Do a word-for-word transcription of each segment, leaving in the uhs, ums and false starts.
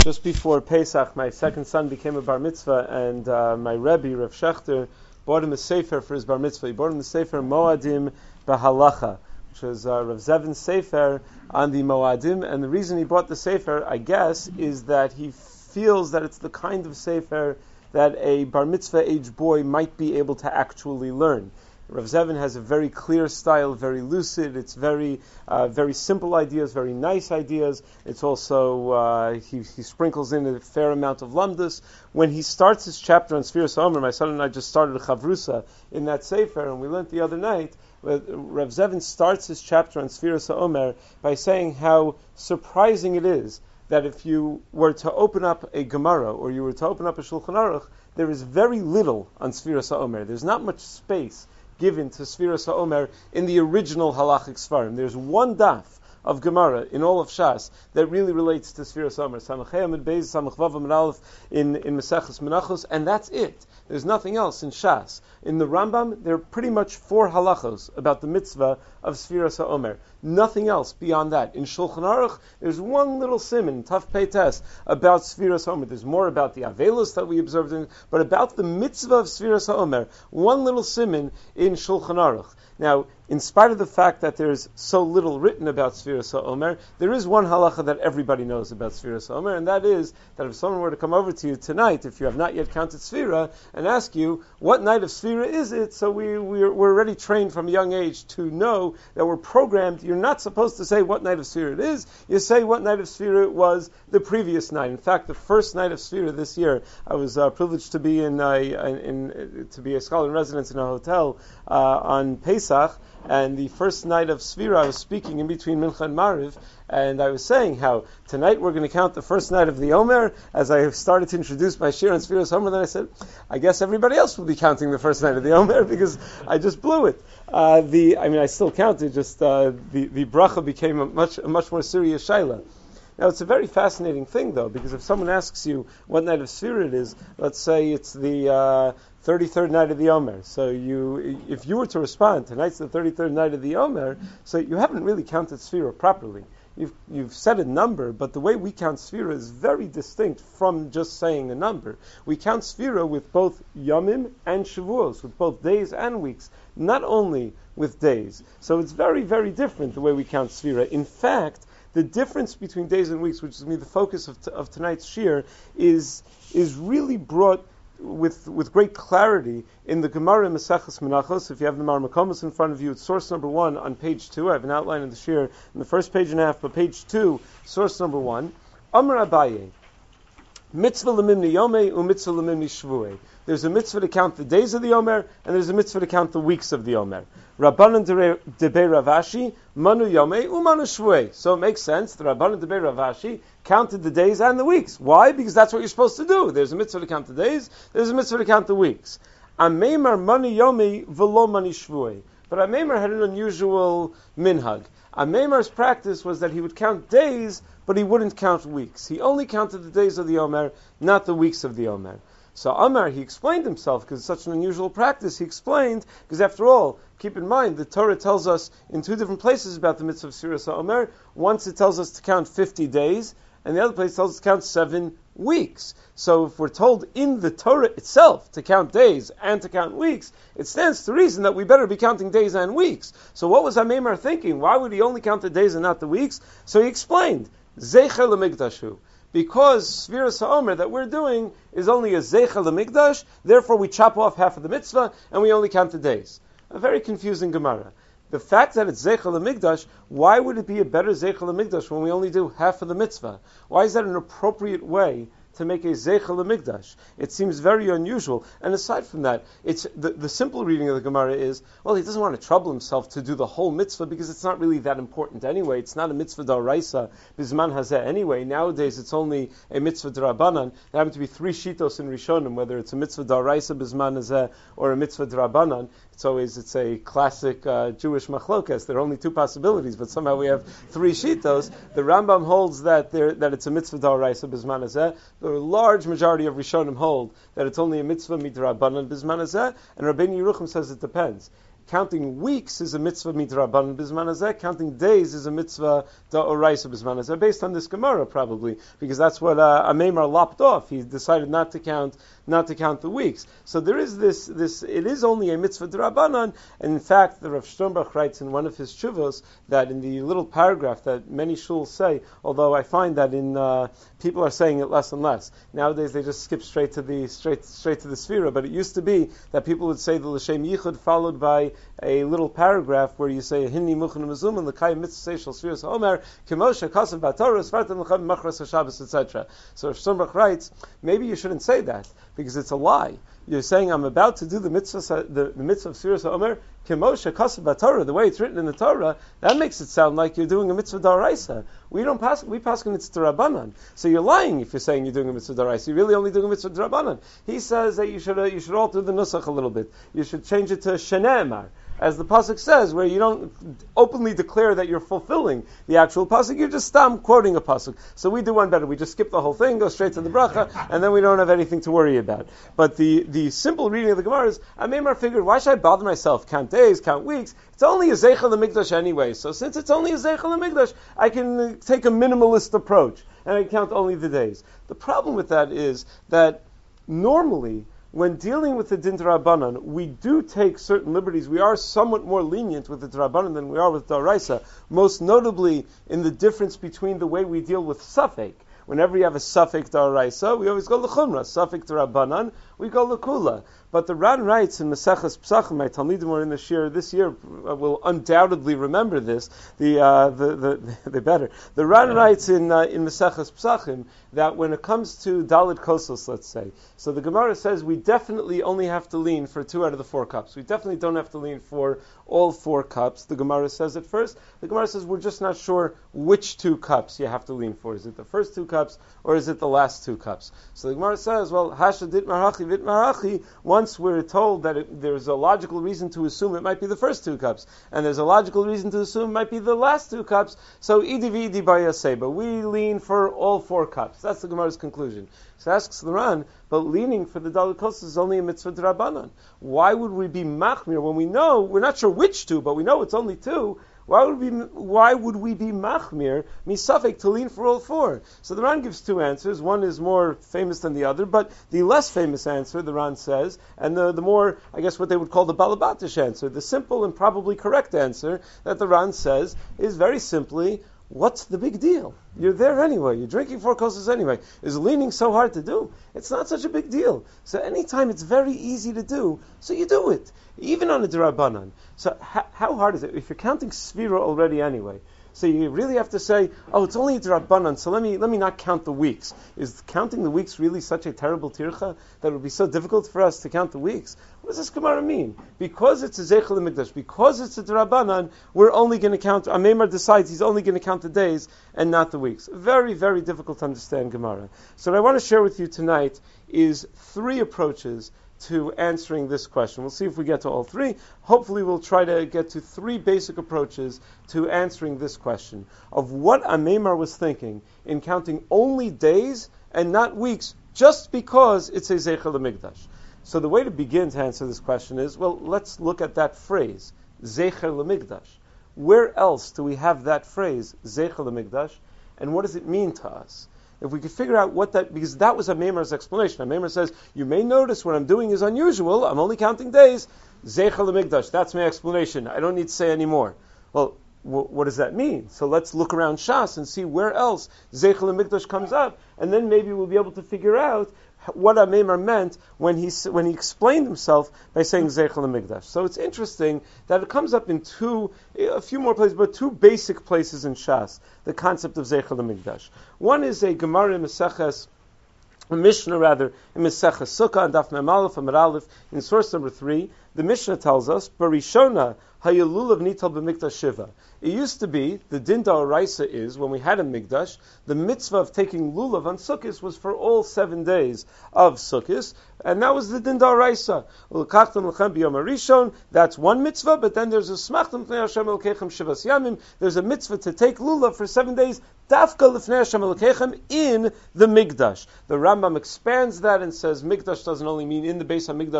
Just before Pesach, my second son became a bar mitzvah, and uh, my Rebbe, Rav Shechter, bought him a sefer for his bar mitzvah. He bought him the sefer Moadim Bahalacha, which was uh, Rav Zevin's sefer on the Moadim. And the reason he bought the sefer, I guess, is that he feels that it's the kind of sefer that a bar mitzvah age boy might be able to actually learn. Rav Zevin has a very clear style, very lucid. It's very, uh, very simple ideas, very nice ideas. It's also uh, he, he sprinkles in a fair amount of lamdus. When he starts his chapter on Sfiras Omer, my son and I just started a chavrusa in that sefer, and we learned the other night. Rav Zevin starts his chapter on Sfiras Omer by saying how surprising it is that if you were to open up a Gemara or you were to open up a Shulchan Aruch, there is very little on Sfiras Omer. There's not much space given to Sfiras HaOmer in the original halachic Sfarim. There's one daf of Gemara in all of Shas that really relates to Sfiras HaOmer. Samach Hey Amud Beis, Samach Vav Amud Aleph in, in Maseches Menachos, and that's it. There's nothing else in Shas. In the Rambam, there are pretty much four halachos about the mitzvah of Sfiras HaOmer. Nothing else beyond that. In Shulchan Aruch, there's one little siman, Taf Pei Tes, about Sfiras HaOmer. There's more about the Avelos that we observed, in, but about the mitzvah of Sfiras HaOmer, one little siman in Shulchan Aruch. Now, in spite of the fact that there's so little written about Sfiras HaOmer, there is one halacha that everybody knows about Sfiras HaOmer, and that is that if someone were to come over to you tonight, if you have not yet counted Sfira, and ask you, what night of Sfira is it? So we, we're, we're already trained from a young age to know that we're programmed. You're not supposed to say what night of Sfira it is. You say what night of Sfira it was the previous night. In fact, the first night of Sfira this year, I was uh, privileged to be in, uh, in, in to be a scholar in residence in a hotel uh, on Pesach. And the first night of Sfira, I was speaking in between Mincha and Mariv, and I was saying how tonight we're going to count the first night of the Omer. As I started to introduce my shir on Sfiras Omer, then I said, I guess everybody else will be counting the first night of the Omer because I just blew it. Uh, the, I mean, I still counted, just uh, the, the bracha became a much, a much more serious shaila. Now, it's a very fascinating thing, though, because if someone asks you what night of Sfira it is, let's say it's the uh, thirty-third night of the Omer. So you, if you were to respond, tonight's the thirty-third night of the Omer, so you haven't really counted Sfira properly. You've, you've said a number, but the way we count Sfira is very distinct from just saying a number. We count Sfira with both Yomim and Shavuos, with both days and weeks, not only with days. So it's very, very different the way we count Sfira. In fact, the difference between days and weeks, which is going to be the focus of, t- of tonight's shir, is is really brought with with great clarity in the Gemara in Maseches Menachos. If you have the Mar Makomos in front of you, it's source number one on page two. I have an outline of the shir in the first page and a half, but page two, source number one. Amar Abaye, mitzvah lemimni yomei u'mitzvah lemimni shvuei. There's a mitzvah to count the days of the Omer, and there's a mitzvah to count the weeks of the Omer. Rabbanan debei Ravashi, manu yomei u'manu shvuei. So it makes sense. The Rabbanan debei Ravashi counted the days and the weeks. Why? Because that's what you're supposed to do. There's a mitzvah to count the days, there's a mitzvah to count the weeks. Ameimar manu yomei v'lo manu shvuei. But Ameimar had an unusual minhag. Ameimar's practice was that he would count days, but he wouldn't count weeks. He only counted the days of the Omer, not the weeks of the Omer. So Amar, he explained himself, because it's such an unusual practice, he explained, because after all, keep in mind, the Torah tells us in two different places about the mitzvah of Sfiras HaOmer. Once it tells us to count fifty days, and the other place tells us to count seven weeks. So if we're told in the Torah itself to count days and to count weeks, it stands to reason that we better be counting days and weeks. So what was Ameimar thinking? Why would he only count the days and not the weeks? So he explained, Zeicher LeMikdashu. Because Sfiras HaOmer that we're doing is only a Zeicha LeMikdash, therefore we chop off half of the mitzvah and we only count the days. A very confusing Gemara. The fact that it's Zeicha LeMikdash, why would it be a better Zeicha LeMikdash when we only do half of the mitzvah? Why is that an appropriate way to make a Zeicha LeMikdash? It seems very unusual. And aside from that, it's the, the simple reading of the Gemara is, well, he doesn't want to trouble himself to do the whole mitzvah because it's not really that important anyway. It's not a mitzvah d'oraisa bisman hazeh anyway. Nowadays, it's only a mitzvah d'rabanan. There happen to be three shitos in Rishonim, whether it's a mitzvah d'oraisa bisman hazeh or a mitzvah d'rabanan. It's always, it's a classic uh, Jewish machlokas. There are only two possibilities, but somehow we have three shitos. The Rambam holds that there, that it's a mitzvah d'oraisa bisman hazeh. The large majority of Rishonim hold that it's only a mitzvah midrabanan bisman hazeh, and Rabbeinu Yerucham says it depends. counting weeks is a mitzvah midrabanan bisman hazeh, counting days is a mitzvah da'oraisa bisman hazeh, based on this Gemara probably, because that's what uh, Ameimar lopped off. He decided not to count not to count the weeks. So there is this, this it is only a mitzvah d'Rabbanan, and in fact the Rav Sternbach writes in one of his shuvos that in the little paragraph that many shuls say, although I find that in uh, people are saying it less and less. Nowadays they just skip straight to the straight straight to the Sfira, but it used to be that people would say the L'Shem Yichud followed by a little paragraph where you say Hinni Muchan Mezum and L'Kay Mitzvah Shel Sfiras Omer Kemoshe Kasav Batorah Svartan L'Chav Machras HaShabbos, et cetera. So Rav Sternbach writes, maybe you shouldn't say that because it's a lie. You're saying I'm about to do the mitzvah, the, the mitzvah of Sfiras Omer Kemoshe Kasav Batorah, the way it's written in the Torah. That makes it sound like you're doing a mitzvah d'oraisa. We don't pass. We pass on it's d'Rabbanan. So you're lying if you're saying you're doing a mitzvah d'oraisa. You're really only doing a mitzvah d'Rabbanan. He says that you should uh, you should alter the nusach a little bit. You should change it to shene'emar, as the pasuk says, where you don't openly declare that you're fulfilling the actual pasuk. You're just um, quoting a pasuk. So we do one better. We just skip the whole thing, go straight to the bracha, and then we don't have anything to worry about. But the, the simple reading of the Gemara is, Ameimar figured, why should I bother myself? Count days, count weeks. It's only a Zeichel HaMikdash anyway. So since it's only a Zeichel HaMikdash, I can take a minimalist approach, and I count only the days. The problem with that is that normally, when dealing with the din d'Rabbanan, we do take certain liberties. We are somewhat more lenient with the d'Rabbanan than we are with d'Oraisa, most notably in the difference between the way we deal with Safek. Whenever you have a Safek d'Oraisa, we always go l'chumra. Safek d'Rabbanan, we go l'kula. But the Ran writes in Maseches Psachim, my Talmidim were in the shir this year, will undoubtedly remember this. The uh, the, the the better. The Ran writes in uh, in Maseches Psachim that when it comes to Dalit Kosos, let's say, so the Gemara says we definitely only have to lean for two out of the four cups. We definitely don't have to lean for all four cups. The Gemara says at first. The Gemara says we're just not sure which two cups you have to lean for. Is it the first two cups or is it the last two cups? So the Gemara says, well, Hasha dit marachi vit marachi. Once we're told that it, there's a logical reason to assume it might be the first two cups, and there's a logical reason to assume it might be the last two cups, so idi v'idi b'yaseba, we lean for all four cups. That's the Gemara's conclusion. So asks the Ran, but leaning for the Dalit Kosos is only a mitzvah d'Rabbanan. Why would we be machmir when we know, we're not sure which two, but we know it's only two? Why would we, why would we be machmir, misafek, to lean for all four? So the Ran gives two answers. One is more famous than the other, but the less famous answer, the Ran says, and the, the more, I guess what they would call the Balabatish answer, the simple and probably correct answer that the Ran says is very simply, what's the big deal? You're there anyway. You're drinking four kosses anyway. Is leaning so hard to do? It's not such a big deal. So anytime it's very easy to do, so you do it. Even on a d'Rabbanan. So ha- how hard is it? If you're counting Sfira already anyway, so you really have to say, oh, it's only a d'Rabbanan, so let me let me not count the weeks. Is counting the weeks really such a terrible tircha that it would be so difficult for us to count the weeks? What does this Gemara mean? Because it's a Zeichel HaMikdash, because it's a d'Rabbanan, we're only going to count, Ameimar decides he's only going to count the days and not the weeks. Very, very difficult to understand Gemara. So what I want to share with you tonight is three approaches to answering this question. We'll see if we get to all three. Hopefully we'll try to get to three basic approaches to answering this question of what Ameimar was thinking in counting only days and not weeks just because it's a Zeichel HaMikdash. So the way to begin to answer this question is, well, let's look at that phrase, Zeichel HaMikdash. Where else do we have that phrase, Zeichel HaMikdash, and what does it mean to us? If we could figure out what that, because that was Ameimar's explanation. Ameimar says, you may notice what I'm doing is unusual, I'm only counting days, Zeichel HaMikdash, that's my explanation, I don't need to say any more. Well, w- what does that mean? So let's look around Shas and see where else Zeichel HaMikdash comes up, and then maybe we'll be able to figure out what Ameimar meant when he when he explained himself by saying Zeichel HaMikdash. So it's interesting that it comes up in two, a few more places, but two basic places in Shas, the concept of Zeichel HaMikdash. One is a Gemara in Maseches, a Mishnah rather, in Maseches Sukkah, and Daf Mem Aleph, Amud Aleph, in source number three, the Mishnah tells us, Barishona, Hayalulav Nital B'Mikdash Shiva. It used to be, the din d'oraisa is, when we had a Mikdash, the mitzvah of taking lulav on Sukkot was for all seven days of Sukkot, and that was the din d'oraisa. That's one mitzvah, but then there's a smachtam l'fnei Hashem elokechem shivas yamim, there's a mitzvah to take lulav for seven days, dafka l'fnei Hashem elokechem, in the Mikdash. The Rambam expands that and says Mikdash doesn't only mean in the Beis HaMikdash,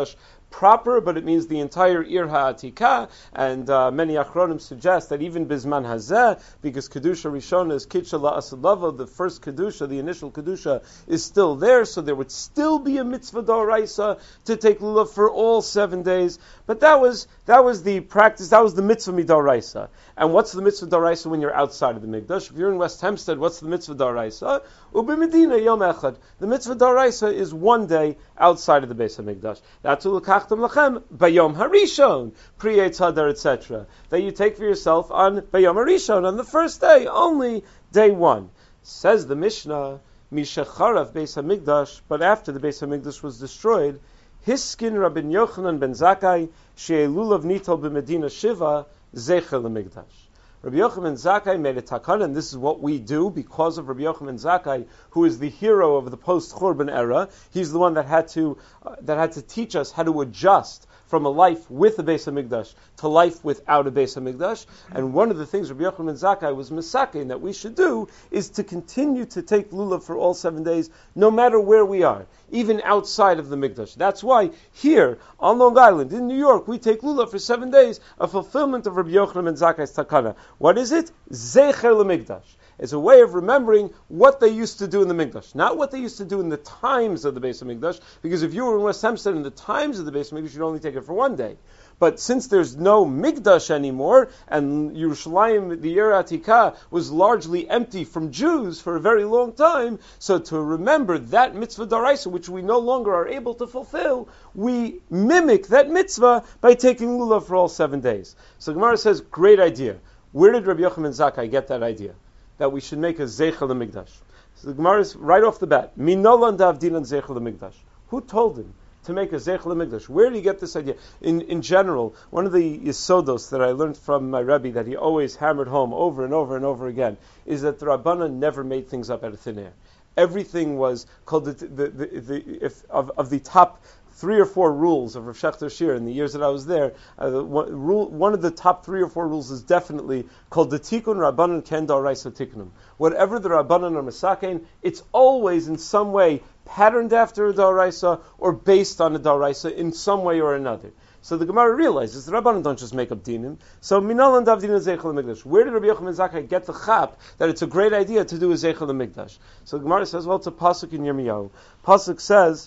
proper, but it means the entire Ir HaAtikah, and uh, many Achronim suggest that even Bizman Hazeh, because Kedusha Rishona is Kitsha La'asalava, the first Kedusha, the initial Kedusha, is still there, so there would still be a mitzvah d'oraisa to take lulav for all seven days. But that was that was the practice, that was the mitzvah midoraisa. And what's the mitzvah d'oraisa when you're outside of the Mikdash? If you're in West Hempstead, what's the mitzvah d'oraisa? Ubi Medina Yom Echad. The mitzvah d'oraisa is one day outside of the Beis HaMikdash. That's ulakachtem lachem bayom harishon, pri Eitz Hadar, et cetera. That you take for yourself on bayom harishon, on the first day, only day one. Says the Mishnah, Mishacharav Beis HaMikdash, but after the Beis HaMikdash was destroyed, Hiskin Rabbi Yochanan ben Zakkai, she'elulav nital b'Medina Shiva, zecher l'Mikdash. Rabbi Yochanan Zakkai made a takana, and this is what we do because of Rabbi Yochanan Zakkai, who is the hero of the post-Churban era. He's the one that had to uh, that had to teach us how to adjust from a life with a Beis HaMikdash to life without a Beis HaMikdash. And one of the things Rabbi Yochanan Zakkai was misakein that we should do is to continue to take lulav for all seven days, no matter where we are, even outside of the Mikdash. That's why here on Long Island, in New York, we take lulav for seven days, a fulfillment of Rabbi Yochanan Zakkai's takana. What is it? Zecher l'Mikdash. It's a way of remembering what they used to do in the Mikdash, not what they used to do in the times of the Beis HaMikdash, because if you were in West Hempstead in the times of the Beis HaMikdash, you'd only take it for one day. But since there's no Mikdash anymore, and Yerushalayim, the Ir HaAtikah, was largely empty from Jews for a very long time, so to remember that mitzvah d'oraisa, which we no longer are able to fulfill, we mimic that mitzvah by taking lulav for all seven days. So Gemara says, great idea. Where did Rabbi Yochanan Zakkai get that idea? That we should make a Zeichel Mikdash. So the Gemara is right off the bat. Minolan davdinan Zeichel Mikdash. Who told him to make a Zeichel Mikdash? Where did he get this idea? In in general, one of the Yisodos that I learned from my Rebbe that he always hammered home over and over and over again is that the Rabbanan never made things up out of thin air. Everything was called the, the, the, the if of, of the top three or four rules of Rav Shechter Shir in the years that I was there. Uh, the, one, rule, one of the top three or four rules is definitely called the Tikkun Rabbanan Ken D'Oraisa Tikkunum. Whatever the Rabbanan are Masakein, it's always in some way patterned after a D'Oraisa or based on a D'Oraisa in some way or another. So the Gemara realizes the Rabbanan don't just make up dinim. So Minalan Dav Dinan Zeichel Mikdash. Where did Rabbi Yochanan Zakkai get the chap that it's a great idea to do a Zeichel Mikdash? So the Gemara says, well, it's a pasuk in Yirmiyahu. Pasuk says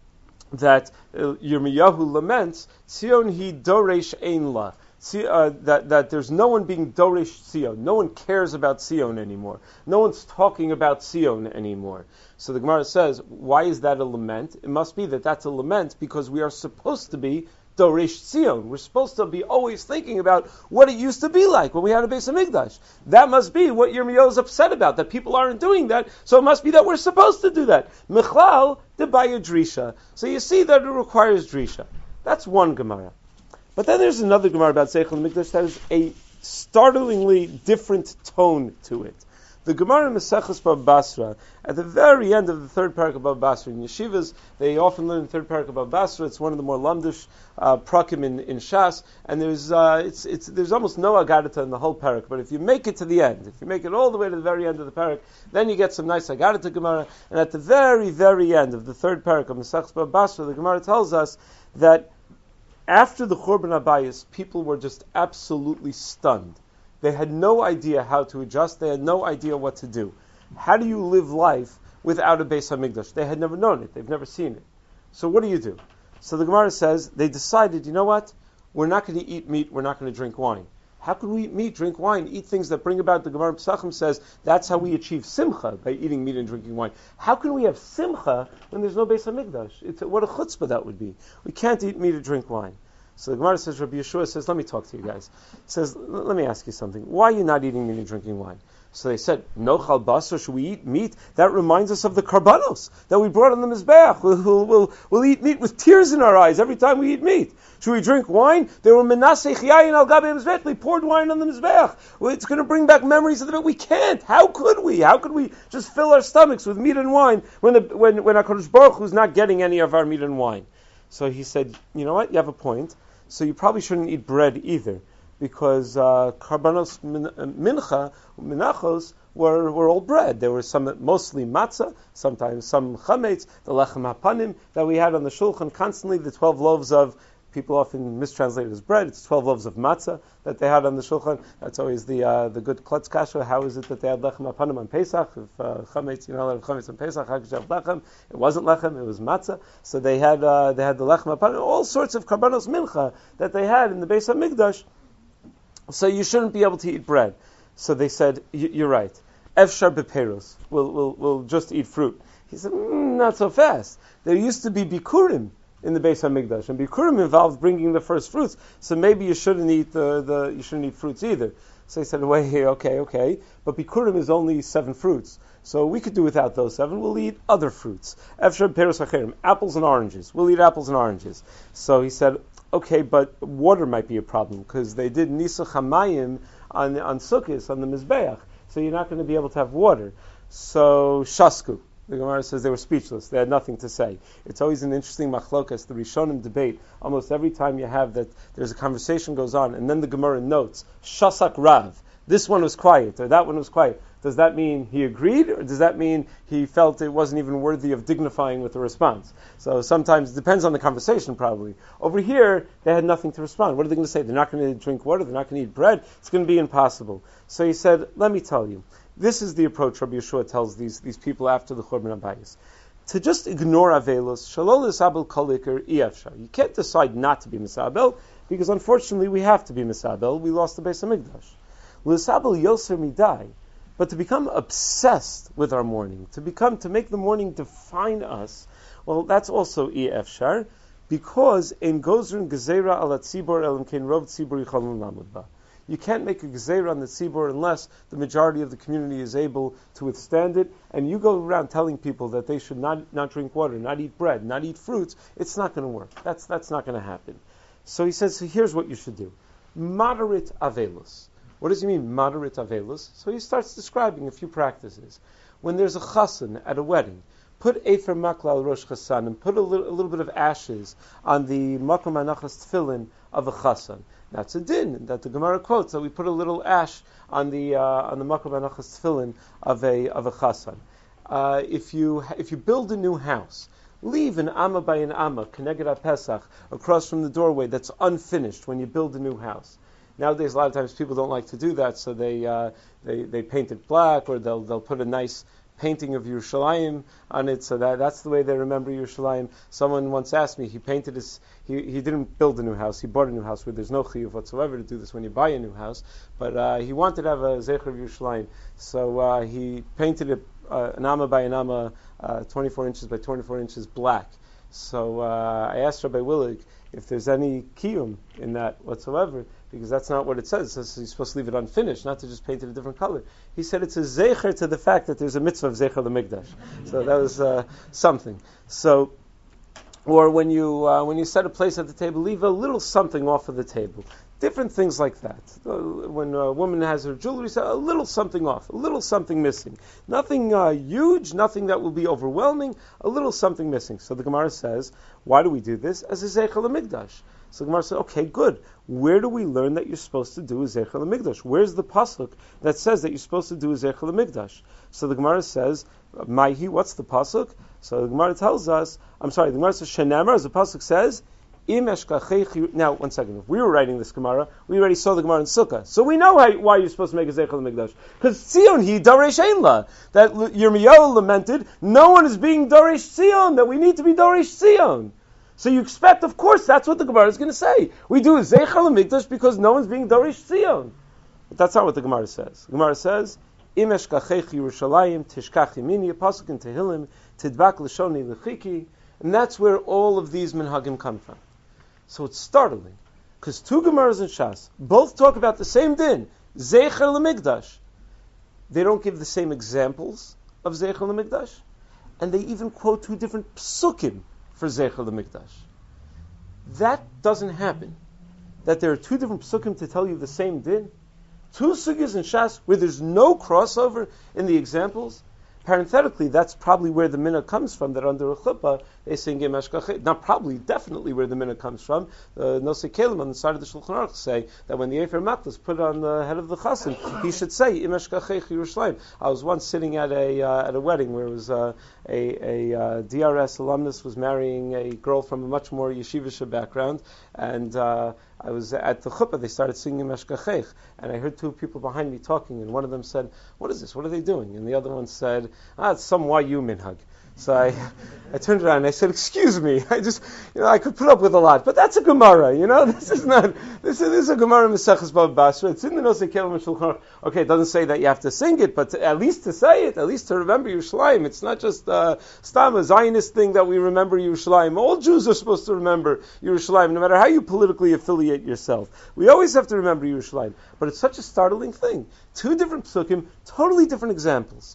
that uh, Yirmiyahu laments, Tzion hi doresh ein la. Uh, that, that there's no one being doresh Tzion. No one cares about Tzion anymore. No one's talking about Tzion anymore. So the Gemara says, why is that a lament? It must be that that's a lament because we are supposed to be Doresh Tzion. We're supposed to be always thinking about what it used to be like when we had a Beis HaMikdash. That must be what Yirmiyahu is upset about, that people aren't doing that, so it must be that we're supposed to do that. Michlal debaya drisha. So you see that it requires drisha. That's one Gemara. But then there's another Gemara about Zeichel Mikdash that has a startlingly different tone to it. The Gemara in Maseches Bava Basra, at the very end of the third parak of Bava Basra, in yeshivas, they often learn the third parak of Bava Basra. It's one of the more lamdish uh, prakim in, in Shas, and there's uh, it's, it's, there's almost no agadita in the whole parak. But if you make it to the end, if you make it all the way to the very end of the parak, then you get some nice agadita Gemara. And at the very, very end of the third parak of Maseches Bava Basra, the Gemara tells us that after the Churban Abayis, people were just absolutely stunned. They had no idea how to adjust. They had no idea what to do. How do you live life without a Beis HaMikdash? They had never known it. They've never seen it. So what do you do? So the Gemara says, they decided, you know what? We're not going to eat meat. We're not going to drink wine. How can we eat meat, drink wine, eat things that bring about, the Gemara Pesachim says, that's how we achieve simcha, by eating meat and drinking wine. How can we have simcha when there's no Beis HaMikdash? It's, what a chutzpah that would be. We can't eat meat or drink wine. So the Gemara says, Rabbi Yeshua says, let me talk to you guys. He says, let me ask you something. Why are you not eating meat and drinking wine? So they said, no chal basar, should we eat meat? That reminds us of the karbanos that we brought on the Mizbeach. We'll, we'll, we'll, we'll eat meat with tears in our eyes every time we eat meat. Should we drink wine? There were menaseh chiyayin al gabe Mizbeach. They poured wine on the Mizbeach. Well, it's going to bring back memories of the bit. We can't. How could we? How could we just fill our stomachs with meat and wine when the, when, when HaKadosh Baruch Hu is not getting any of our meat and wine? So he said, you know what? You have a point. So you probably shouldn't eat bread either, because uh, karbanos mincha, minachos, were, were all bread. There were some, mostly matzah, sometimes some chametz, the lechem hapanim that we had on the shulchan constantly, the twelve loaves of, people often mistranslate it as bread, it's twelve loaves of matzah that they had on the shulchan. That's always the uh, the good klutz kasha. How is it that they had lechem hapanim on Pesach? If uh, chametz, you know, chametz on Pesach, how could you have lechem? It wasn't lechem, it was matzah. So they had uh, they had the lechem hapanim, all sorts of karbanos mincha that they had in the Beis HaMikdash. So you shouldn't be able to eat bread. So they said, you're right. Efshar beperos. We'll, we'll, we'll just eat fruit. He said, mm, not so fast. There used to be bikurim in the Beis HaMikdash, and bikurim involved bringing the first fruits. So maybe you shouldn't eat the, the you shouldn't eat fruits either. So he said, wait, okay, okay. But bikurim is only seven fruits. So we could do without those seven. We'll eat other fruits. Efshar beperos hacherim. Apples and oranges. We'll eat apples and oranges. So he said, okay, but water might be a problem, because they did Nisuch HaMayim on, on Sukkot, on the Mizbeach, so you're not going to be able to have water. So, Shasku, the Gemara says they were speechless, they had nothing to say. It's always an interesting machlokas, the Rishonim debate, almost every time you have that, there's a conversation goes on, and then the Gemara notes, Shasak Rav, this one was quiet, or that one was quiet. Does that mean he agreed, or does that mean he felt it wasn't even worthy of dignifying with a response? So sometimes it depends on the conversation, probably. Over here, they had nothing to respond. What are they going to say? They're not going to drink water, they're not going to eat bread. It's going to be impossible. So he said, let me tell you, this is the approach Rabbi Yeshua tells these, these people after the Churban Abayis. To just ignore Avelos, Shalol Isabel Kolikar Iyafshar. You can't decide not to be Misabel, because unfortunately we have to be Misabel. We lost the Beis HaMikdash. L'Isabel Yoser Midai. But to become obsessed with our mourning, to become, to make the mourning define us, well, that's also efshar, because in gozrin gezerah al tzibor elam kein rov tzibor yichalun lamud ba. You can't make a gezerah on the tzibor unless the majority of the community is able to withstand it. And you go around telling people that they should not, not drink water, not eat bread, not eat fruits. It's not going to work. That's that's not going to happen. So he says, so here's what you should do: moderate avelos. What does he mean, moderate avelus? So he starts describing a few practices. When there's a chassan at a wedding, put efer makla al rosh chassan and put a little, a little bit of ashes on the makom anachas tefillin of a chassan. That's a din that the Gemara quotes, that we put a little ash on the uh, on the makom anachas tefillin of a of a chassan. Uh, if you if you build a new house, leave an amma by an amma, keneged Pesach, across from the doorway that's unfinished when you build a new house. Nowadays, a lot of times people don't like to do that, so they uh, they they paint it black, or they'll they'll put a nice painting of Yerushalayim on it, so that that's the way they remember Yerushalayim. Someone once asked me, he painted his, he he didn't build a new house, he bought a new house where there's no chiyuv whatsoever to do this when you buy a new house, but uh, he wanted to have a zecher of Yerushalayim, so uh, he painted it uh, an amma by an amma, uh, twenty-four inches by twenty-four inches black. So uh, I asked Rabbi Willig if there's any kiyum in that whatsoever, because that's not what it says. It says you're supposed to leave it unfinished, not to just paint it a different color. He said it's a zecher to the fact that there's a mitzvah of zecher l'mikdash. So that was uh, something. So, or when you uh, when you set a place at the table, leave a little something off of the table. Different things like that. Uh, when a woman has her jewelry, a little something off, a little something missing. Nothing uh, huge, nothing that will be overwhelming, a little something missing. So the Gemara says, why do we do this? As a zecher l'mikdash. So the Gemara says, okay, good. Where do we learn that you're supposed to do a zecher l'mikdash? Where's the pasuk that says that you're supposed to do a zecher l'mikdash? So the Gemara says, Maihi, what's the pasuk? So the Gemara tells us, I'm sorry, the Gemara says, Shenamar, as the pasuk says, now, one second. If we were writing this Gemara, we already saw the Gemara in Sukkah. So we know how, why you're supposed to make a Zeichel Mikdash. Because Tzion, he Daresh Ein La. That Yirmiyahu lamented, no one is being Daresh Tzion, that we need to be Daresh Tzion. So you expect, of course, that's what the Gemara is going to say. We do a Zeichel Mikdash because no one's being Daresh Tzion. But that's not what the Gemara says. The Gemara says, Im eshkachech Yerushalayim, tishkach yimini, pasuk in Tehillim, tidbak l'shoni l'chiki. And that's where all of these minhagim come from. So it's startling, because two Gemaras in Shas both talk about the same din, Zeicher l'Mikdash. They don't give the same examples of Zeicher l'Mikdash, and they even quote two different psukim for Zeicher l'Mikdash. That doesn't happen. That there are two different psukim to tell you the same din. Two sugyas in Shas where there's no crossover in the examples. parenthetically, that's probably where the minhag comes from, that under a chuppah, they sing Im Eshkachech. Not probably, definitely where the minhag comes from. The Nosei Kelim on the side of the Shulchan Aruch say that when the Efer Maklis put on the head of the chassan, he should say Im Eshkachech Yerushalayim. I was once sitting at a uh, at a wedding where it was uh, a, a uh, D R S alumnus was marrying a girl from a much more yeshivish background, and uh, I was at the chuppah, they started singing Meshkachech, and I heard two people behind me talking, and one of them said, "What is this? What are they doing?" And the other one said, "Ah, it's some Y U minhag." So I, I turned around and I said, "Excuse me, I just, you know, I could put up with a lot, but that's a Gemara, you know. This is not, this is, this is a Gemara Maseches Bava Basra. It's in the Nosei Kelim and Shulchan Aruch. Okay, it doesn't say that you have to sing it, but to, at least to say it, at least to remember Yerushalayim. It's not just uh, stam a Zionist thing that we remember Yerushalayim. All Jews are supposed to remember Yerushalayim, no matter how you politically affiliate yourself. We always have to remember Yerushalayim. But it's such a startling thing. Two different psukim, totally different examples."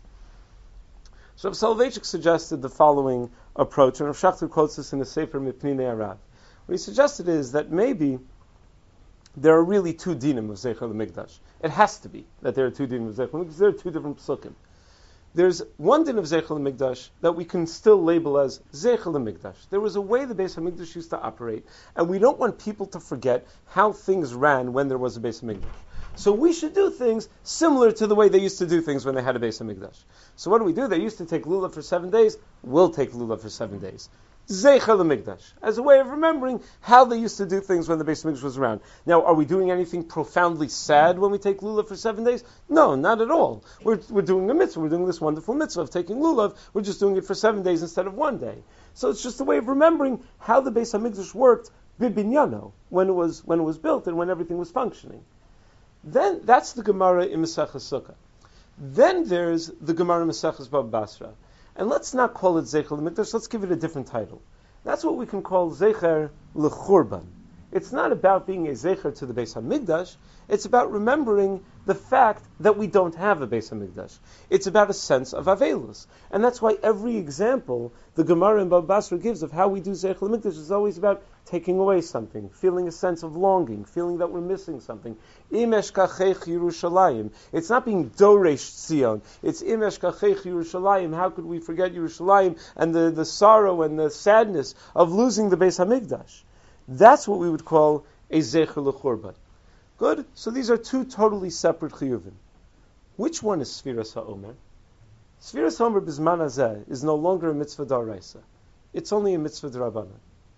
So Rav Soloveitchik suggested the following approach, and Rav Schachter quotes this in the Sefer Mipnei Arav. What he suggested is that maybe there are really two dinim of Zeicher LeMikdash. It has to be that there are two dinim of Zeicher LeMikdash, because there are two different psukim. There's one din of Zeicher LeMikdash that we can still label as Zeicher LeMikdash. There was a way the Beis HaMikdash used to operate, and we don't want people to forget how things ran when there was a Beis HaMikdash. So we should do things similar to the way they used to do things when they had a Beis HaMikdash. So what do we do? They used to take lulav for seven days. We'll take lulav for seven days. Zeicher LeMikdash, as a way of remembering how they used to do things when the Beis HaMikdash was around. Now, are we doing anything profoundly sad when we take lulav for seven days? No, not at all. We're, we're doing a mitzvah. We're doing this wonderful mitzvah of taking lulav. We're just doing it for seven days instead of one day. So it's just a way of remembering how the Beis HaMikdash worked bibinyano, when it was when it was built and when everything was functioning. Then that's the Gemara in Maseches Sukkah. Then there's the Gemara in Maseches Bava Basra. And let's not call it Zeicher LeMikdash, let's give it a different title. That's what we can call Zeicher LeChurban. It's not about being a Zeicher to the Beis HaMikdash, it's about remembering the fact that we don't have a Beis HaMikdash. It's about a sense of Avelus. And that's why every example the Gemara in Bava Basra gives of how we do Zeicher LeMikdash is always about taking away something, feeling a sense of longing, feeling that we're missing something. Im eshkachech Yerushalayim. It's not being Doresh Zion. It's Im eshkachech Yerushalayim. How could we forget Yerushalayim and the, the sorrow and the sadness of losing the Beis HaMikdash? That's what we would call a Zeicher LeChurban. Good? So these are two totally separate chiyuvim. Which one is Sfiras HaOmer? Sfiras HaOmer Bizman Hazeh is no longer a mitzvah d'oraisa. It's only a mitzvah d'Rabbanan.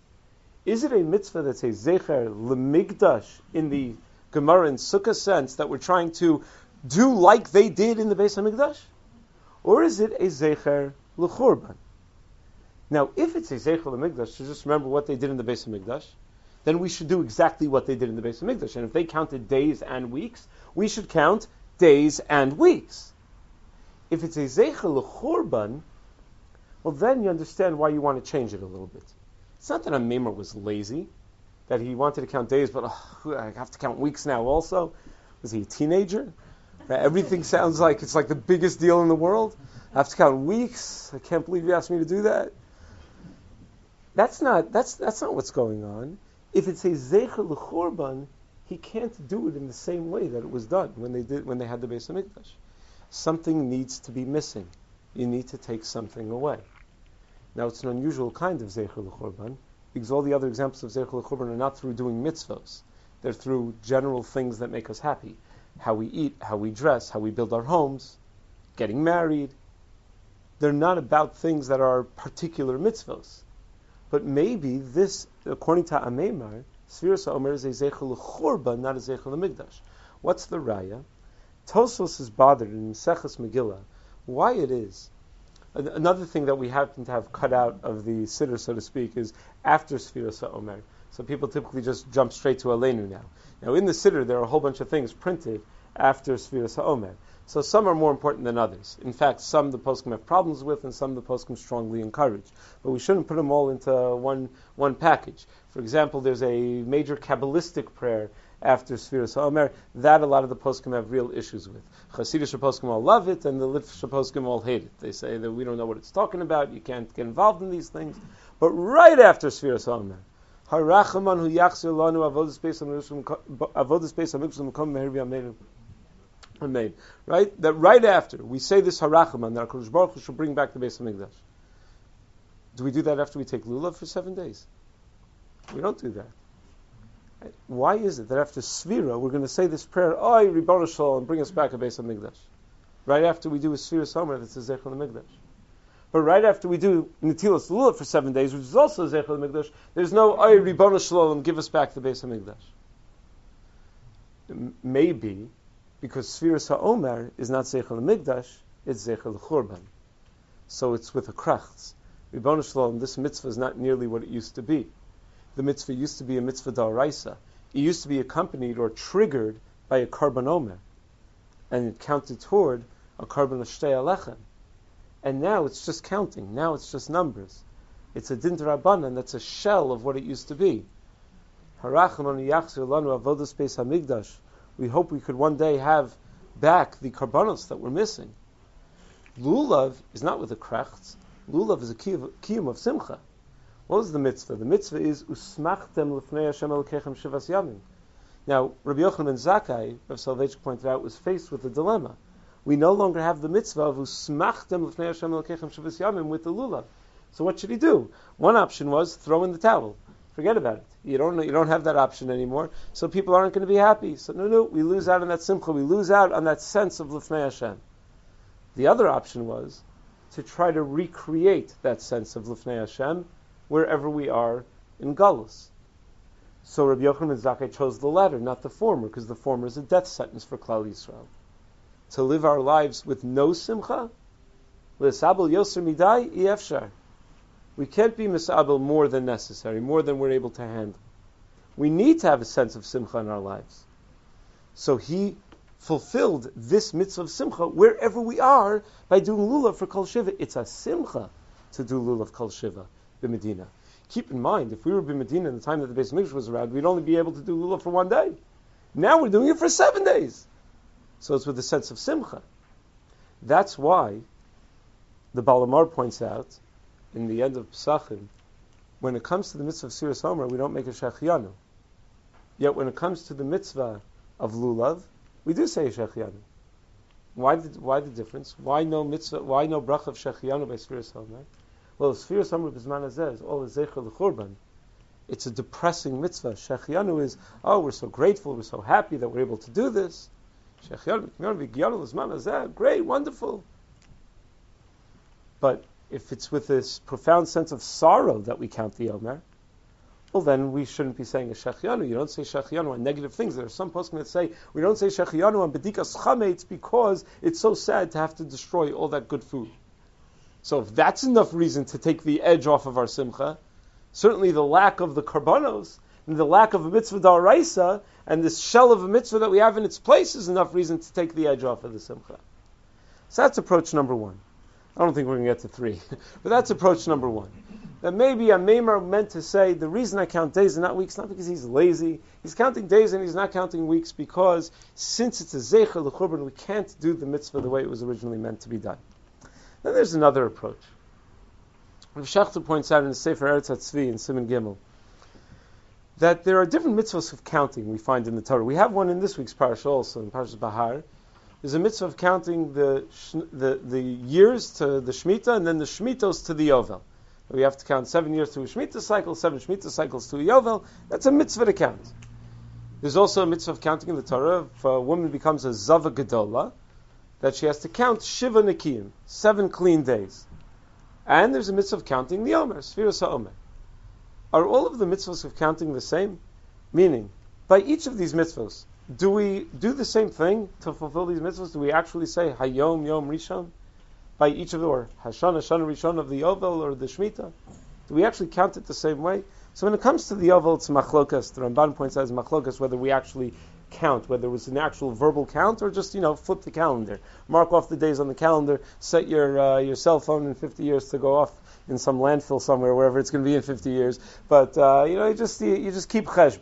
Is it a mitzvah that's a Zeicher LeMikdash in the Gemara and Sukkah sense that we're trying to do like they did in the Beis HaMikdash? Or is it a Zeicher LeChurban? Now, if it's a Zeicher LeMikdash, to just remember what they did in the Beis HaMikdash, then we should do exactly what they did in the Beis HaMikdash. And if they counted days and weeks, we should count days and weeks. If it's a Zeicher LeChurban, well, then you understand why you want to change it a little bit. It's not that a Maimer was lazy, that he wanted to count days, but oh, I have to count weeks now also. Was he a teenager? Everything sounds like it's like the biggest deal in the world. I have to count weeks. I can't believe you asked me to do that. That's not that's that's not what's going on. If it's a Zeicher LeChurban, he can't do it in the same way that it was done when they did when they had the Beis HaMikdash. Something needs to be missing. You need to take something away. Now, it's an unusual kind of Zeicher LeChurban, because all the other examples of Zeicher LeChurban are not through doing mitzvos. They're through general things that make us happy. How we eat, how we dress, how we build our homes, getting married. They're not about things that are particular mitzvos. But maybe this, according to Ameimar, Sfiras HaOmer is a Zeicher LeChurban, not a Zeicher LeMikdash. What's the raya? Tosfos is bothered in Maseches Megillah why it is. Another thing that we happen to have cut out of the Siddur, so to speak, is after Sfiras HaOmer. So people typically just jump straight to Aleinu now. Now in the Siddur, there are a whole bunch of things printed after Sfiras HaOmer. So some are more important than others. In fact, some the poskim have problems with, and some the poskim strongly encourage. But we shouldn't put them all into one one package. For example, there's a major Kabbalistic prayer after Sfiras HaOmer that a lot of the poskim have real issues with. Hasidic poskim all love it, and the Litvish poskim all hate it. They say that we don't know what it's talking about. You can't get involved in these things. But right after Sfiras HaOmer, Harachaman hu yachzir lanu avodas beis hamikdash meher b'yameinu. Amen. Right? That right after we say this Harachaman, that HaKadosh Baruch Hu should bring back the Beis HaMikdash. Do we do that after we take Lulav for seven days? We don't do that. Right? Why is it that after Svira we're going to say this prayer, Oy, Ribono Shel and bring us back a Beis HaMikdash? Right after we do a Svira Somer that's a Zechel HaMikdash. But right after we do Netilas Lulav for seven days, which is also a Zechel HaMikdash, there's no Oy, Ribono Shel and give us back the Beis HaMikdash. Maybe because Sfiras HaOmer is not Zeichel HaMikdash, it's Zeichel HaChurban. So it's with a krachts. Ribono Shalom, this mitzvah is not nearly what it used to be. The mitzvah used to be a mitzvah d'oraisa. It used to be accompanied or triggered by a Karban Omer. And it counted toward a Karban Shtei Alechem. And now it's just counting. Now it's just numbers. It's a Din D'Rabbanan that's a shell of what it used to be. Harachamanu Yachzir Lanu Avodas Beis HaMikdash. We hope we could one day have back the karbanos that we're missing. Lulav is not with the krechts. Lulav is a kiyum of simcha. What was the mitzvah? The mitzvah is usmachtem lefnei Hashem elokechem shivas yamim. Now, Rabbi Yochanan ben Zakkai, Rav Soloveitchik pointed out, was faced with a dilemma. We no longer have the mitzvah of usmachtem lefnei Hashem elokechem shivas yamim with the lulav. So what should he do? One option was throw in the towel. Forget about it. You don't you don't have that option anymore. So people aren't going to be happy. So no, no, we lose out on that simcha. We lose out on that sense of Lifnei Hashem. The other option was to try to recreate that sense of Lifnei Hashem wherever we are in Galus. So Rabbi Yochanan ben Zakkai chose the latter, not the former, because the former is a death sentence for Klal Yisrael. To live our lives with no simcha, l'sabel yoser midai efshar. We can't be misabel more than necessary, more than we're able to handle. We need to have a sense of simcha in our lives. So he fulfilled this mitzvah of simcha wherever we are by doing lulav for Kol Shiva. It's a simcha to do lulav Kol Shiva b'Medina. Keep in mind, if we were b'Medina in the time that the Beis Mikdash was around, we'd only be able to do lulav for one day. Now we're doing it for seven days. So it's with a sense of simcha. That's why the Balamar points out in the end of Pesachim, when it comes to the mitzvah of Siras Homer, we don't make a Shechianu. Yet when it comes to the mitzvah of Lulav, we do say a Shechianu. Why the, why the difference? Why no mitzvah? Why no bracha of Shechianu by Siras Homer? Well, Siras Homer b'zman hazeh is all a Zeichel l'Churban. It's a depressing mitzvah. Shechianu is, oh, we're so grateful, we're so happy that we're able to do this. Shechianu v'giyanu l'zman hazeh, great, wonderful. But if it's with this profound sense of sorrow that we count the Omer, well then we shouldn't be saying a Shechianu. You don't say Shechianu on negative things. There are some poskim that say we don't say Shechianu on Bedikas Chametz because it's so sad to have to destroy all that good food. So if that's enough reason to take the edge off of our Simcha, certainly the lack of the Karbanos and the lack of a mitzvah d'oraisa and this shell of a mitzvah that we have in its place is enough reason to take the edge off of the Simcha. So that's approach number one. I don't think we're going to get to three. But that's approach number one. That maybe a Maimar meant to say, the reason I count days and not weeks, not because he's lazy. He's counting days and he's not counting weeks because since it's a Zeichel l'Churban, we can't do the mitzvah the way it was originally meant to be done. Then there's another approach. Rav Shechter points out in the Sefer Eretz HaTzvi in Siman Gimel that there are different mitzvahs of counting we find in the Torah. We have one in this week's parasha also, in Parashat Bahar. There's a mitzvah of counting the, the the years to the Shemitah and then the Shemitos to the Yovel. We have to count seven years to a Shemitah cycle, seven Shemitah cycles to a Yovel. That's a mitzvah to count. There's also a mitzvah of counting in the Torah. If a woman becomes a Zava Gedola, that she has to count Shiva Nekiyim, seven clean days. And there's a mitzvah of counting the Omer, Sfiras HaOmer. Are all of the mitzvahs of counting the same? Meaning, by each of these mitzvahs, do we do the same thing to fulfill these mitzvahs? Do we actually say Hayom Yom Rishon by each of the, or Hashana Shana Rishon of the Yovel or the Shemitah? Do we actually count it the same way? So when it comes to the Yovel, it's machlokas. The Ramban points out as machlokas whether we actually count, whether it was an actual verbal count or just, you know, flip the calendar, mark off the days on the calendar, set your uh, your cell phone in fifty years to go off in some landfill somewhere, wherever it's going to be in fifty years. But uh, you know, you just you, you just keep cheshbon.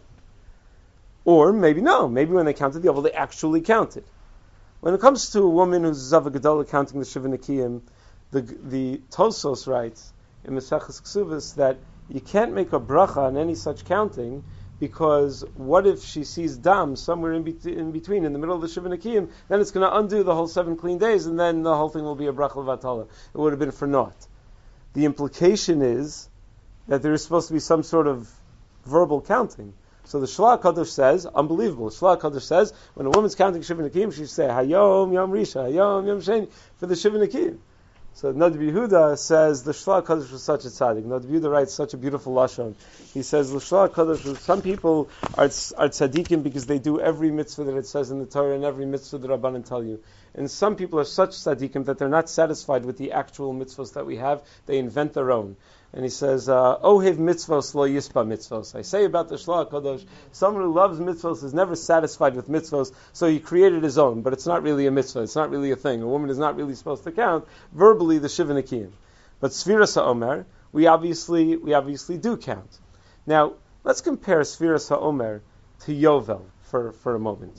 Or maybe no, maybe when they counted the Yovel, they actually counted. When it comes to a woman who's Zava Gedola counting the Shiva Nekiyim, the the Tosos writes in Maseches Ksuvos that you can't make a bracha on any such counting because what if she sees dam somewhere in, be- in between, in the middle of the Shiva Nekiyim, then it's going to undo the whole seven clean days, and then the whole thing will be a bracha levatala. It would have been for naught. The implication is that there is supposed to be some sort of verbal counting. So the Shla Kadosh says, unbelievable, Shla Kadosh says, when a woman's counting Shiva Nekiyim, she should say, Hayom Yom Risha, Hayom Yom Sheni, for the Shiva Nekiyim. So Nadav Yehuda says the Shla Kadosh was such a tzaddik. Nadav Yehuda writes such a beautiful lashon. He says the Shla Kadosh. Some people are are tzaddikim because they do every mitzvah that it says in the Torah and every mitzvah that Rabbanan tell you. And some people are such tzaddikim that they're not satisfied with the actual mitzvahs that we have. They invent their own. And he says, Ohev mitzvos lo yispa mitzvos. I say about the Shla Kadosh, someone who loves mitzvos is never satisfied with mitzvos, so he created his own, but it's not really a mitzvah, it's not really a thing. A woman is not really supposed to count verbally the Shiva Nekiyim. But Sfiras HaOmer, we obviously we obviously do count. Now, let's compare Sfiras HaOmer to Yovel for, for a moment.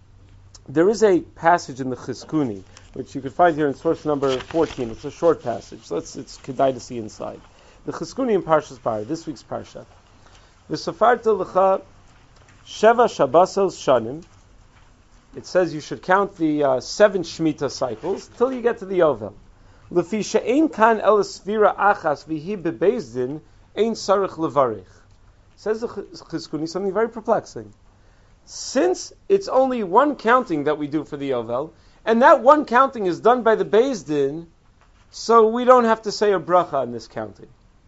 There is a passage in the Chizkuni, which you can find here in source number fourteen. It's a short passage, so let's, it's kedai to see inside. The Chizkuni in Parshas Bar, this week's Parsha. V'safarta l'cha sheva shabasos shanim. It says you should count the uh, seven Shemitah cycles till you get to the Yovel. L'fi she'ein kan el sfira achas v'hi bebezdin ein sarich levarich. Says the Chizkuni something very perplexing. Since it's only one counting that we do for the Yovel, and that one counting is done by the Bezdin, so we don't have to say a bracha on this counting.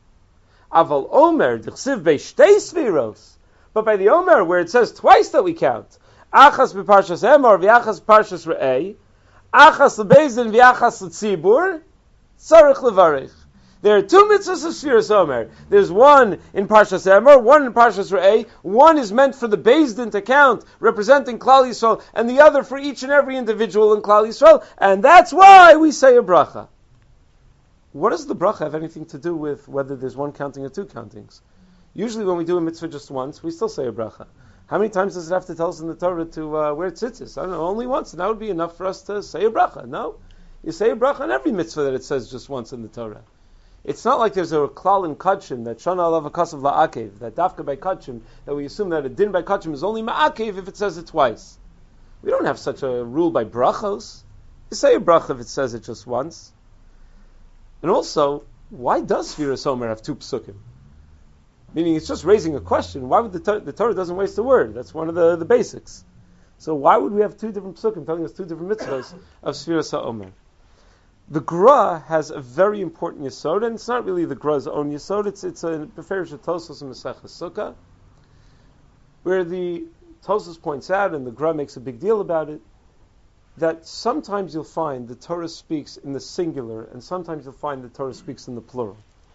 Aval Omer, d'chsiv be'shtei sfiros. But by the Omer, where it says twice that we count, achas b'parshas Emor, v'achas b'parshas Re'ei, achas l'bezdin v'achas l'tzibur, tzarich levarich. There are two mitzvahs of Sfiras Omer. There's one in Parshas Emor, one in Parshas Re'ei. One is meant for the Bezdin to count, representing Klal Yisrael, and the other for each and every individual in Klal Yisrael. And that's why we say a bracha. What does the bracha have anything to do with whether there's one counting or two countings? Usually when we do a mitzvah just once, we still say a bracha. How many times does it have to tell us in the Torah to uh, wear tzitzis? I don't know, only once, and that would be enough for us to say a bracha. No? You say a bracha on every mitzvah that it says just once in the Torah. It's not like there's a klal in Kachim that shana alav akasav la'akev, that dafka by Kachim, that we assume that a din by Kachim is only ma'akev if it says it twice. We don't have such a rule by brachos. You say a bracha if it says it just once. And also, why does Sfiras Omer have two psukim? Meaning it's just raising a question. Why would the, Torah, the Torah doesn't waste a word? That's one of the, the basics. So why would we have two different psukim telling us two different mitzvahs of Sfiras HaOmer? The Gra has a very important yesod, and it's not really the Gra's own yesod, it's, it's a Beferish Tosos and Maseches Sukkah, where the Tosos points out, and the Gra makes a big deal about it, that sometimes you'll find the Torah speaks in the singular, and sometimes you'll find the Torah speaks in the plural.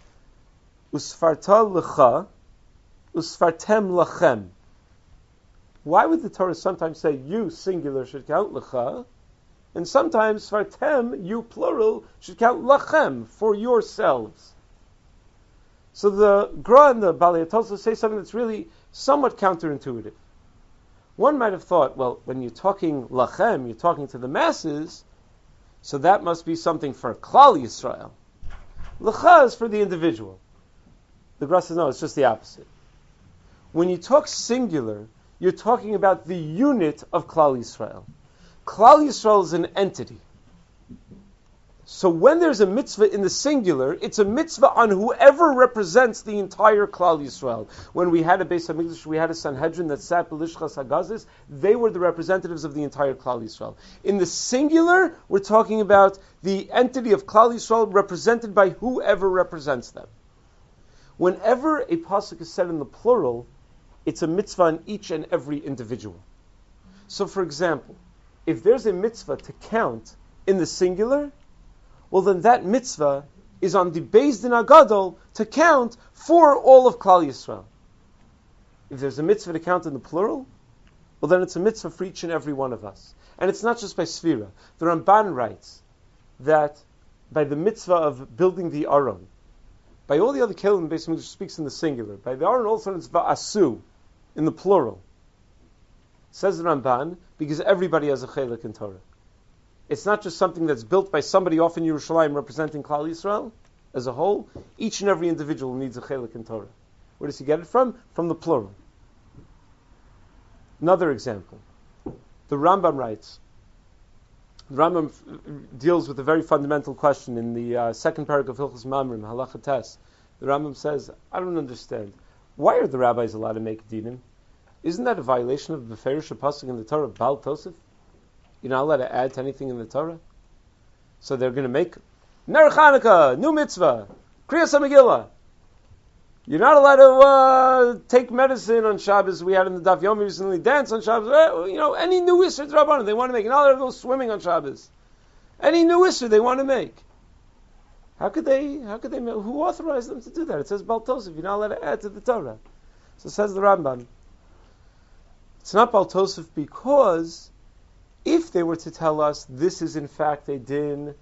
Usfarta lecha, usfartem lachem. Why would the Torah sometimes say you, singular, should count lecha, and sometimes fartem, you, plural, should count lachem, for yourselves? So the Gra and the Balei Tosos say something that's really somewhat counterintuitive. One might have thought, well, when you're talking lachem, you're talking to the masses, so that must be something for Klal Yisrael. Lecha is for the individual. The Gra says, no, it's just the opposite. When you talk singular, you're talking about the unit of Klal Yisrael. Klal Yisrael is an entity. So when there's a mitzvah in the singular, it's a mitzvah on whoever represents the entire Klal Yisrael. When we had a Beis HaMikdash, we had a Sanhedrin that sat B'lishchas HaGazis, they were the representatives of the entire Klal Yisrael. In the singular, we're talking about the entity of Klal Yisrael represented by whoever represents them. Whenever a pasuk is said in the plural, it's a mitzvah on each and every individual. So for example, if there's a mitzvah to count in the singular, well then that mitzvah is on the Beis Din HaGadol to count for all of Klal Yisrael. If there's a mitzvah to count in the plural, well then it's a mitzvah for each and every one of us. And it's not just by Sfira. The Ramban writes that by the mitzvah of building the Aron, by all the other kelim, the Beis HaMikdash speaks in the singular. By the Aron also it's va'asu, in the plural. Says the Ramban, because everybody has a chelik in Torah. It's not just something that's built by somebody off in Yerushalayim representing Klal Yisrael as a whole. Each and every individual needs a chelik in Torah. Where does he get it from? From the plural. Another example. The Rambam writes, the Rambam f- deals with a very fundamental question in the uh, second paragraph of Hilchos Mamrim, Halacha Tes. The Rambam says, I don't understand. Why are the rabbis allowed to make dinim? Isn't that a violation of the Beferish pasuk in the Torah, Baal Tosef? You're not allowed to add to anything in the Torah? So they're going to make Ner Chanukah, new mitzvah, Kriyas HaMegillah. You're not allowed to uh, take medicine on Shabbos. We had in the Daf Yomi recently, dance on Shabbos. You know, any new Isser Drabanan they want to make. You're not allowed to go swimming on Shabbos. Any new Isser they want to make. How could they, how could they, who authorized them to do that? It says Baal Tosef, you're not allowed to add to the Torah. So says the Rambam, it's not Baal Tosef because if they were to tell us this is in fact a din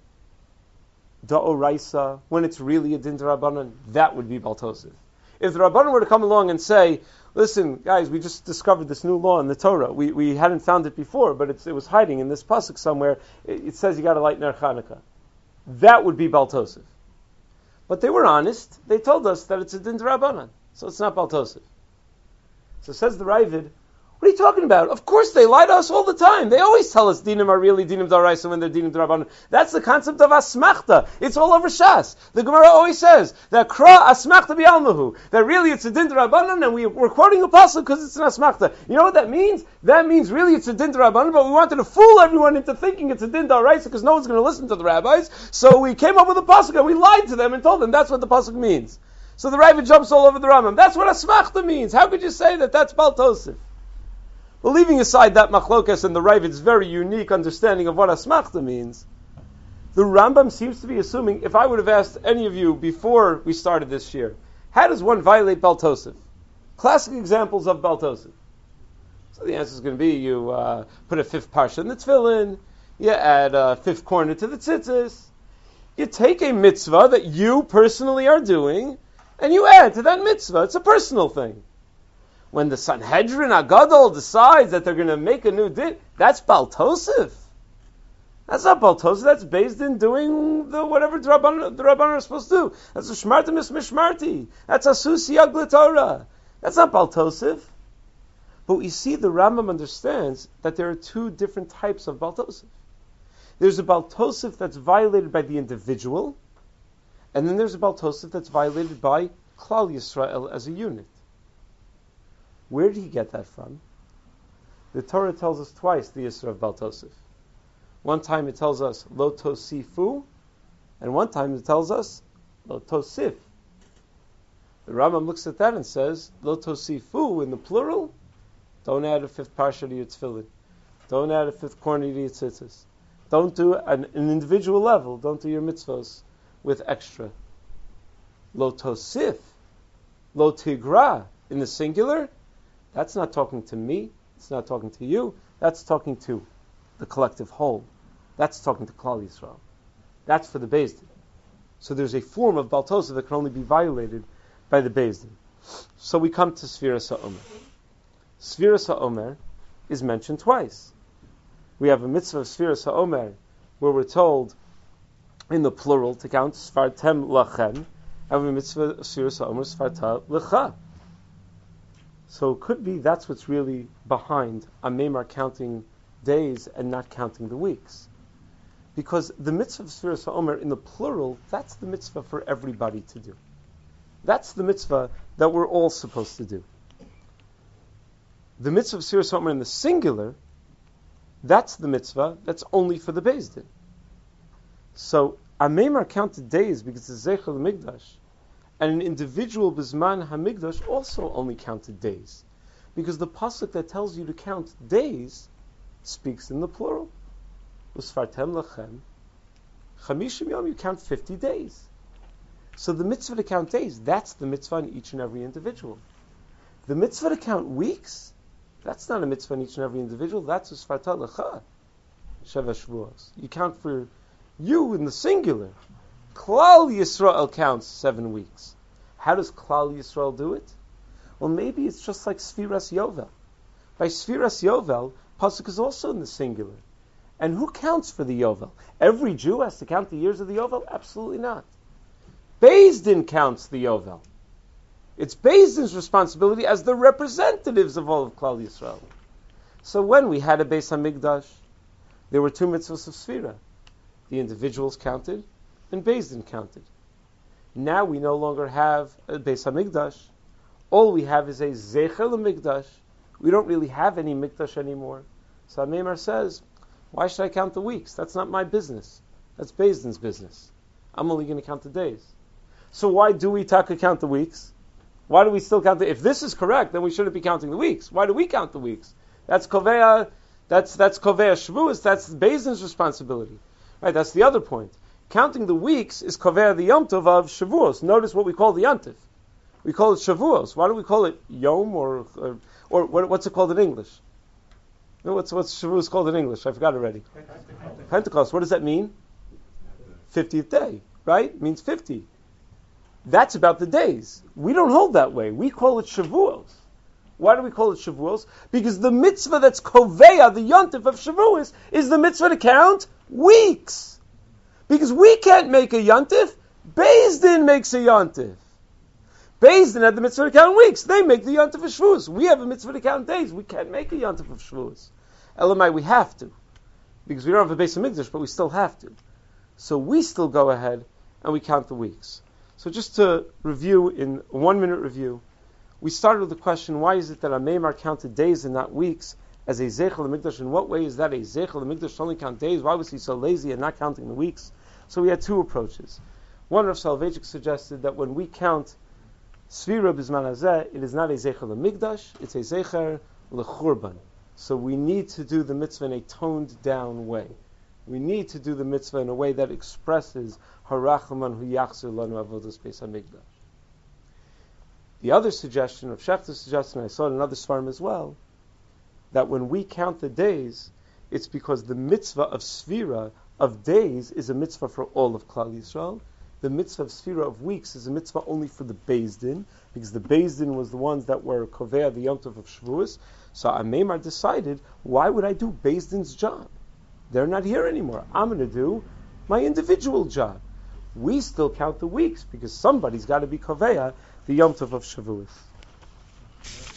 da'oraisa, when it's really a din d'Rabbanan, that would be Baal Tosef. If the Rabbanan were to come along and say, listen, guys, we just discovered this new law in the Torah. We we hadn't found it before, but it's, it was hiding in this pasuk somewhere. It, it says you got to light Ner Chanukah. That would be Baal Tosef. But they were honest. They told us that it's a din d'Rabbanan, so it's not Baal Tosef. So says the Ravid, what are you talking about? Of course they lie to us all the time. They always tell us dinim are really dinim d'oraisa when they're dinim d'Rabbanan. That's the concept of asmachta. It's all over Shas. The Gemara always says that kra asmachta bi'almahu. That really it's a din d'Rabbanan and we, we're quoting a pasuk because it's an asmachta. You know what that means? That means really it's a din d'Rabbanan, but we wanted to fool everyone into thinking it's a din d'oraisa because no one's going to listen to the rabbis. So we came up with a pasuk and we lied to them and told them that's what the pasuk means. So the Ravid jumps all over the Rambam. That's what asmachta means. How could you say that that's Baal Tosef? Well, leaving aside that machlokas and the Ravid's very unique understanding of what asmachta means, the Rambam seems to be assuming, if I would have asked any of you before we started this year, how does one violate Baal Tosef? Classic examples of Baal Tosef. So the answer is going to be you uh, put a fifth parsha in the tefillin, you add a fifth corner to the tzitzis, you take a mitzvah that you personally are doing, and you add to that mitzvah. It's a personal thing. When the Sanhedrin Agadol decides that they're going to make a new din, that's Baal Tosef. That's not Baal Tosef. That's based in doing the whatever the Rabbanan, the Rabbanan are supposed to do. That's a Shmarta Mis Mishmarti. That's a Susiyag L'Torah. That's not Baal Tosef. But we see the Rambam understands that there are two different types of Baal Tosef. There's a Baal Tosef that's violated by the individual, and then there's a Baal Tosef that's violated by Klal Yisrael as a unit. Where did he get that from? The Torah tells us twice the Yisra of Baal Tosef. One time it tells us Lo Tosifu, and one time it tells us Lo Tosif. The Rambam looks at that and says Lo Tosifu in the plural. Don't add a fifth parsha to your tefillin. Don't add a fifth corner to your tzitzis. Don't do an, an individual level. Don't do your mitzvos with extra. Lo Tosif, Lo Tigra in the singular. That's not talking to me. It's not talking to you. That's talking to the collective whole. That's talking to Klal Yisrael. That's for the Beis Din. So there's a form of Baal Tosef that can only be violated by the Beis Din. So we come to Sfiras HaOmer. Sfiras HaOmer is mentioned twice. We have a mitzvah of Sfiras HaOmer where we're told in the plural to count Sfartem Lachem, and we have a mitzvah of Sfiras HaOmer Sfarta Lecha. So it could be that's what's really behind Amemar counting days and not counting the weeks. Because the mitzvah of Sfiras HaOmer in the plural, that's the mitzvah for everybody to do. That's the mitzvah that we're all supposed to do. The mitzvah of Sfiras HaOmer in the singular, that's the mitzvah that's only for the Beis Din. So Amemar counted days because it's Zeichel Mikdash. And an individual Bizman HaMikdash also only counted days. Because the pasuk that tells you to count days speaks in the plural. Usfartem lachem. Chamishim yom, you count fifty days. So the mitzvah to count days, that's the mitzvah in each and every individual. The mitzvah to count weeks, that's not a mitzvah in each and every individual, that's Usfarta lecha. Sheva Shavuos. You count for you in the singular. Klal Yisrael counts seven weeks. How does Klal Yisrael do it? Well, maybe it's just like Sfiras Yovel. By Sfiras Yovel, pasuk is also in the singular. And who counts for the Yovel? Every Jew has to count the years of the Yovel? Absolutely not. Beis Din counts the Yovel. It's Beis Din's responsibility as the representatives of all of Klal Yisrael. So when we had a Beis Hamikdash, there were two mitzvahs of Sfira. The individuals counted, and Beis Din counted. Now we no longer have a Beis Hamikdash. All we have is a Zeichel Mikdash. We don't really have any Mikdash anymore. So Meimar says, why should I count the weeks? That's not my business. That's Beis Din's business. I'm only going to count the days. So why do we taka count the weeks? Why do we still count the... If this is correct, then we shouldn't be counting the weeks. Why do we count the weeks? That's Koveya, that's that's Koveya Shavuos, that's Beis Din's responsibility. Right, that's the other point. Counting the weeks is Koveya the Yom Tov of Shavuos. Notice what we call the Yantif. We call it Shavuos. Why do we call it Yom or or, or what, what's it called in English? No, what's what's Shavuos called in English? I forgot already. Pentecost. Pentecost. What does that mean? fiftieth day, right? It means fifty. That's about the days. We don't hold that way. We call it Shavuos. Why do we call it Shavuos? Because the mitzvah that's Koveya, the Yontif of Shavuos, is the mitzvah to count weeks. Because we can't make a Yontif, Beis Din makes a Yontif. Beis Din had the mitzvah to count weeks. They make the Yontif of Shavuos. We have a mitzvah to count days. We can't make a Yontif of Shavuos. Elamai, we have to. Because we don't have a Beis Hamikdash, but we still have to. So we still go ahead and we count the weeks. So just to review, in a one-minute review, we started with the question, why is it that Ameimar counted days and not weeks as a Zeichel HaMikdash? In what way is that a Zeichel HaMikdash to only count days? Why was he so lazy and not counting the weeks? So we had two approaches. One, Rav Soloveitchik suggested that when we count Sfira B'zman Hazeh, it is not a Zeichel HaMikdash, it's a Zeicher L'churban. So we need to do the mitzvah in a toned-down way. We need to do the mitzvah in a way that expresses Harachaman Hu Yachzir Lanu Avodas Beis Hamikdash. The other suggestion of Shechter's suggestion, I saw it in another svarim as well, that when we count the days, it's because the mitzvah of Sfira of days is a mitzvah for all of Klal Yisrael. The mitzvah of Sfira of weeks is a mitzvah only for the Beis Din, because the Beis Din was the ones that were Koveya, the Yom Tov of Shavuos. So Ameimar decided, why would I do Beis Din's job? They're not here anymore. I'm going to do my individual job. We still count the weeks because somebody's got to be Koveya, the Yom Tov of Shavuos.